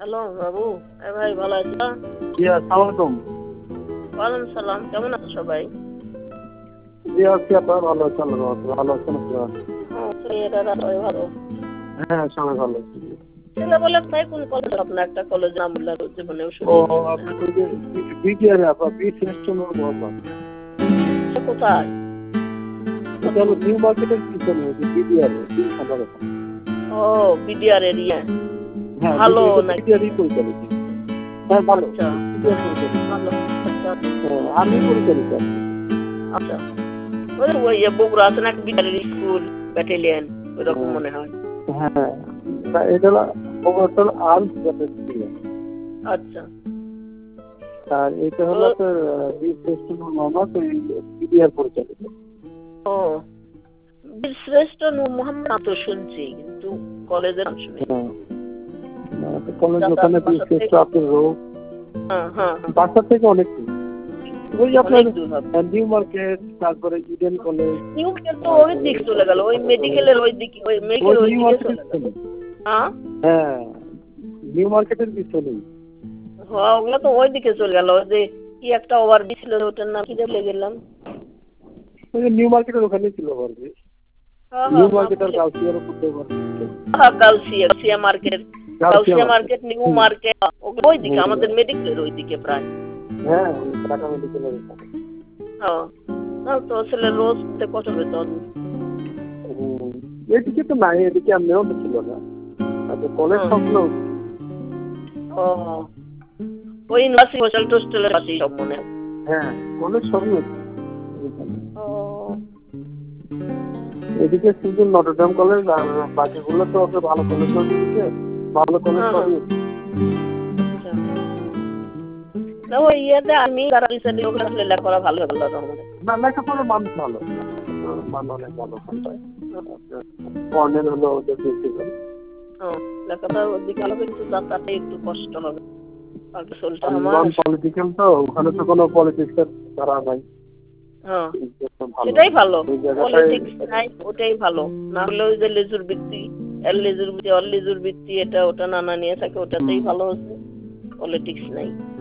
Hello বাবু, ভাই ভালো আছো? জি আসসালামু ওয়ালাইকুম সালাম। কেমন আছো সবাই? জি আছি আপনারা ভালো আছেন? ভালো আছেন আপনারা? ছেলেরা সবাই ভালো। হ্যাঁ সবাই ভালো আছি। ছেলে বলে তাই কোন কলেজ? আপনার একটা কলেজ নাম বললে জীবনেও ও শুনিনি মনে হয়। আপনি ওই যে বিটিআর আপনার বি শ্রেষ্ঠ মহকুমা সে কোথায়? এটা হলো নিউ মার্কেটের পিছনে যে বিটিআর খাবার ও বিডিআর এরিয়া। হ্যাঁ ভালো নাকি? বিটিআরই পরিচালিত। হ্যাঁ ভালো আচ্ছা বিটিআর পরিচালিত। ভালো। আচ্ছা আর্মি পরিচালিত আর কি। আচ্ছা। ওই বগুড়া আছে না বিডিআর স্কুল ব্যাটালিয়ন, ওইরকম মনে হয়। হ্যাঁ না এটা হলো ওভারঅল আর্মস ব্যাটালিয়ন। আচ্ছা আর এটা হলো আপনার বি শ্রেষ্ঠ মহকুমা বিটিআর পরিচালিত। ও বীরশ্রেষ্ঠ নূর মোহাম্মদ নাম তো শুনছি, কিন্তু কলেজের নাম শুনি। কলেজ ওখানে বি শ্রেষ্ঠ আপনার রোগ হ্যাঁ হ্যাঁ বাসা থেকে অনেক দূর। ওই আপনার অনেক দূর হবে। নিউ মার্কেট তারপরে ইডেন কলেজ নিউ মার্কেট তো ওই দিক চলে গেল, ওই মেডিকেলের ওই দিকে, ওই মেডিকেল ওই নিউ দিকে মার্কেটের চলে গেল। পিছনে। হ্যাঁ হ্যাঁ নিউ মার্কেটের পিছনে। হ্যাঁ ওগুলো তো ওই দিকে চলে গেল। ওই যে কি একটা ওভার ব্রিজ ছিল, ওটার নাম কি ভুলে গেলাম। ওই যে নিউ মার্কেটের ওখানেই ছিল ওভারব্রিজ। হ্যাঁ নিউ হ্যাঁ মার্কেট আর গাউসিয়ার উপর দিয়ে ওভারব্রিজ। হ্যাঁ Gausia Market, Gausia Gausia Market. Market, New Market ওই দিকে, আমাদের মেডিকেলের ওই দিকে প্রায়। হ্যাঁ ওই ঢাকা মেডিকেলের ওখানে। হ্যাঁ হ্যাঁ, তো ছেলে রোজ কত বেতন? এদিকে তো নাই, এদিকে আমিও তো ছিল না। আচ্ছা কলেজ সবগুলো ও ওই ইউনিভার্সিটি হোস্টেল টোস্টেলের পাশেই সব মনে হয়। হ্যাঁ কলেজ সবই হচ্ছে। ও এদিকে শুধু নটরডেম কলেজ আর বাকিগুলো তো ওকে ভালো কলেজ দিচ্ছে, ভালো কলেজ সবই হচ্ছে। আচ্ছা। না ওই ইয়েতে আমি তারা রিসেন্টলি ওগুলো আসলে লেখাপড়া ভালো হবে আল্লাহর রহমতে। না লেখাপড়ার মান ভালো, মান অনেক ভালো ওখানটায়। বর্ণের হলো ওদের প্রিন্সিপাল। লেখাপড়ার ওদিকে ভালো হবে, কিন্তু যাতায়াতে একটু কষ্ট হবে। কালকে চলতে আর আমার নন পলিটিক্যাল তো ওখানে তো কোনো পলিটিক্সের ধারা নাই। হ্যাঁ ভালো সেটাই ভালো। ওই জায়গাটায়। পলিটিক্স নাই ওটাই ভালো। না হলে ওই যে লেজুর বৃত্তি, এর লেজুর বৃত্তি, অর লেজুর বৃত্তি, এটা ওটা নানা নিয়ে থাকে, ওটাতেই ভালো হচ্ছে। পলিটিক্স নাই।